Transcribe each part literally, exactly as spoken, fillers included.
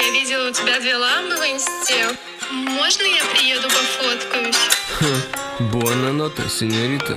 я видела у тебя две ламбы в инсте. Можно я приеду пофоткаюсь? Буонанота, сеньорита.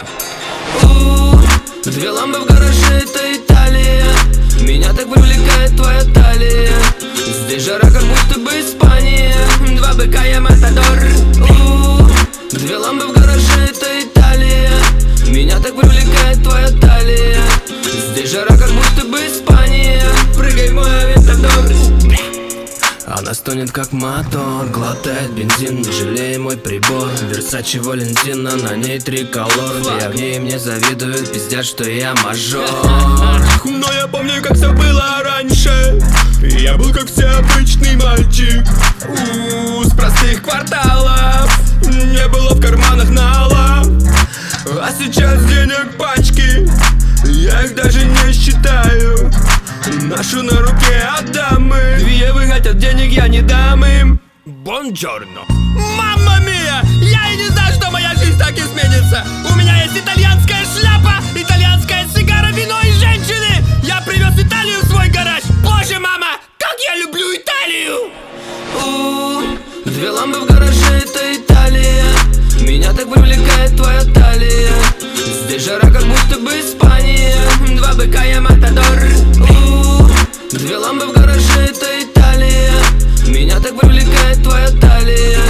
Две ламбы в гараже, это Италия. Меня так привлекает твоя талия. Здесь жара, как будто бы Испания. Два быка, я матадор. Две ламбы в гараже, это Италия. Меня так привлекает твоя талия. Здесь жара, как будто бы Испания. Прыгай в мой авентадор. Она стонет как мотор, глотает бензин, не жалея мой прибор. Версачи Валентина, на ней триколор. Две огни мне завидуют, пиздят, что я мажор. Но я помню, как все было раньше. Я был как все обычный мальчик, у, с простых кварталов. Не было в карманах нала, а сейчас денег пачки. Я их даже не считаю, ношу на руке от дамы. Две евы хотят денег, я не дам им. Бонджорно. Мамма мия! Я и не знаю, что моя жизнь так изменится. У меня есть итальянская шляпа, итальянская сигара, вино и женщины. Я привез Италию в свой гараж. Боже, мама, как я люблю Италию! У, две ламбы в гараже, это Италия. Меня так привлекает твоя талия. Здесь жара, как будто бы Испания. Два быка, я матадор. У, две ламбы в гараже, это Италия. Меня так привлекает твоя талия.